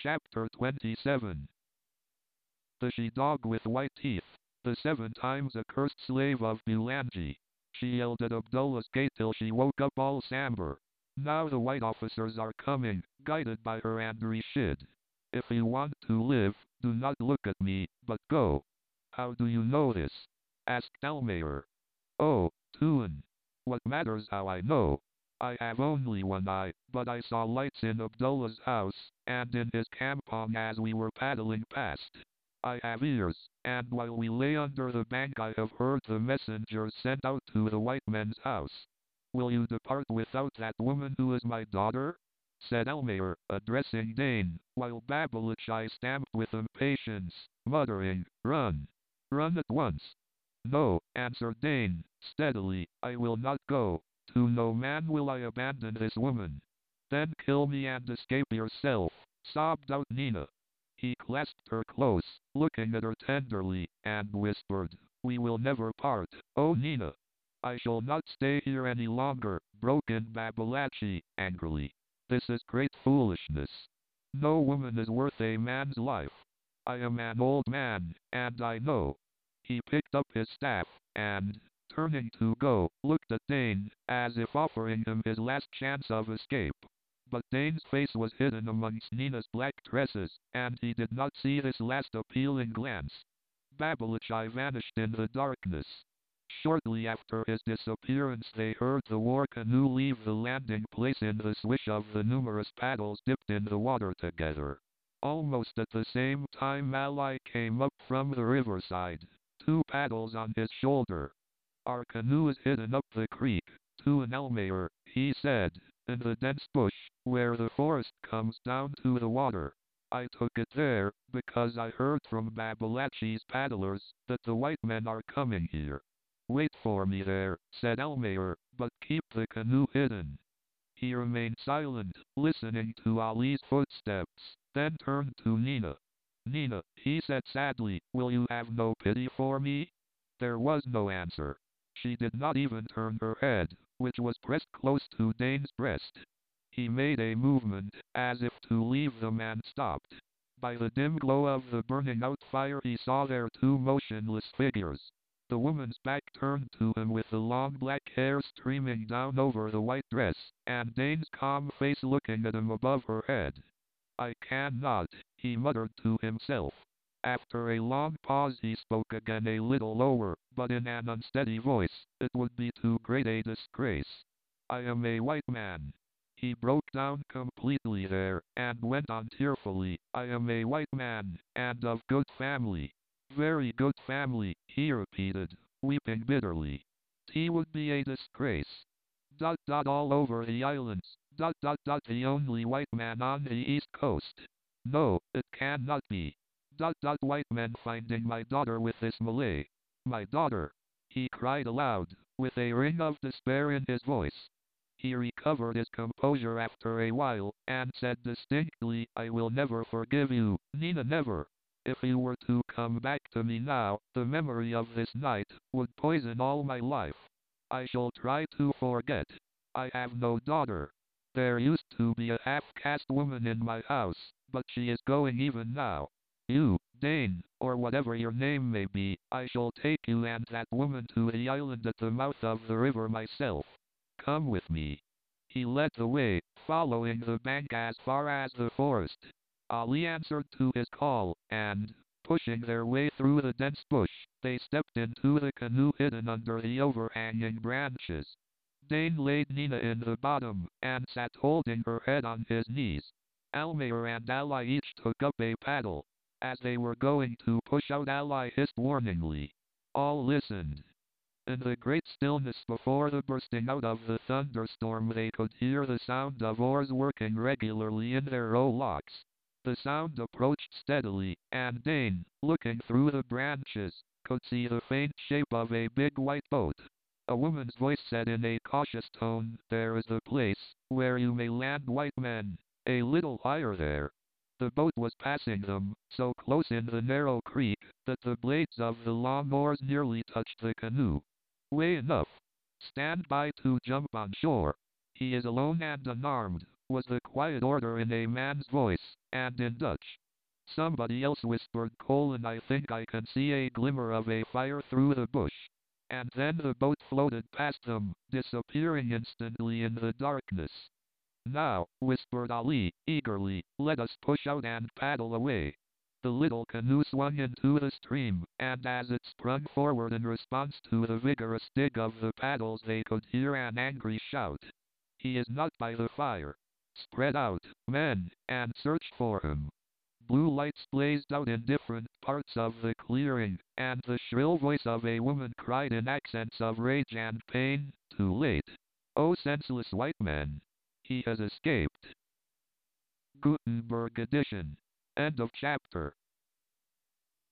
Chapter 27. The she-dog with white teeth, the 7 times accursed slave of Bulangi. She yelled at Abdullah's gate till she woke up all Sambar. Now the white officers are coming, guided by her and Rashid. If you want to live, do not look at me, but go. How do you know this? Asked Almayer. Oh, Tuan. What matters how I know? I have only one eye, but I saw lights in Abdullah's house, and in his campong as we were paddling past. I have ears, and while we lay under the bank I have heard the messengers sent out to the white men's house. Will you depart without that woman who is my daughter? Said Almayer, addressing Dane, while Babalatchi stamped with impatience, muttering, Run! Run at once! No, answered Dane, steadily, I will not go. To no man will I abandon this woman. Then kill me and escape yourself, sobbed out Nina. He clasped her close, looking at her tenderly, and whispered, We will never part, oh Nina. I shall not stay here any longer, broke in Babalatchi, angrily. This is great foolishness. No woman is worth a man's life. I am an old man, and I know. He picked up his staff, and, turning to go, looked at Dane, as if offering him his last chance of escape. But Dane's face was hidden amongst Nina's black tresses, and he did not see this last appealing glance. Babalatchi vanished in the darkness. Shortly after his disappearance they heard the war canoe leave the landing place in the swish of the numerous paddles dipped in the water together. Almost at the same time Malai came up from the riverside, 2 paddles on his shoulder. Our canoe is hidden up the creek, to an Almayer, he said, in the dense bush, where the forest comes down to the water. I took it there, because I heard from Babalatchi's paddlers, that the white men are coming here. Wait for me there, said Almayer, but keep the canoe hidden. He remained silent, listening to Ali's footsteps, then turned to Nina. Nina, he said sadly, will you have no pity for me? There was no answer. She did not even turn her head, which was pressed close to Dane's breast. He made a movement, as if to leave them and stopped. By the dim glow of the burning out fire he saw their 2 motionless figures. The woman's back turned to him with the long black hair streaming down over the white dress, and Dane's calm face looking at him above her head. I cannot, he muttered to himself. After a long pause he spoke again a little lower, but in an unsteady voice, it would be too great a disgrace. I am a white man. He broke down completely there, and went on tearfully, I am a white man, and of good family. Very good family, he repeated, weeping bitterly. He would be a disgrace. All over the islands. The only white man on the east coast. No, it cannot be. White men finding my daughter with this Malay. My daughter! He cried aloud, with a ring of despair in his voice. He recovered his composure after a while, and said distinctly, I will never forgive you, Nina, never. If you were to come back to me now, the memory of this night would poison all my life. I shall try to forget. I have no daughter. There used to be a half-caste woman in my house, but she is going even now. You, Dane, or whatever your name may be, I shall take you and that woman to the island at the mouth of the river myself. Come with me. He led the way, following the bank as far as the forest. Ali answered to his call, and, pushing their way through the dense bush, they stepped into the canoe hidden under the overhanging branches. Dane laid Nina in the bottom, and sat holding her head on his knees. Almayer and Ali each took up a paddle. As they were going to push out, Ali hissed warningly. All listened. In the great stillness before the bursting out of the thunderstorm they could hear the sound of oars working regularly in their rowlocks. The sound approached steadily, and Dane, looking through the branches, could see the faint shape of a big white boat. A woman's voice said in a cautious tone, There is a place where you may land white men, a little higher there. The boat was passing them, so close in the narrow creek, that the blades of the long oars nearly touched the canoe. Way enough. Stand by to jump on shore. He is alone and unarmed, was the quiet order in a man's voice, and in Dutch. Somebody else whispered, I think I can see a glimmer of a fire through the bush. And then the boat floated past them, disappearing instantly in the darkness. Now, whispered Ali, eagerly, let us push out and paddle away. The little canoe swung into the stream, and as it sprung forward in response to the vigorous dig of the paddles they could hear an angry shout. He is not by the fire. Spread out, men, and search for him. Blue lights blazed out in different parts of the clearing, and the shrill voice of a woman cried in accents of rage and pain, too late. Oh, senseless white man! He has escaped. Gutenberg edition. End of chapter.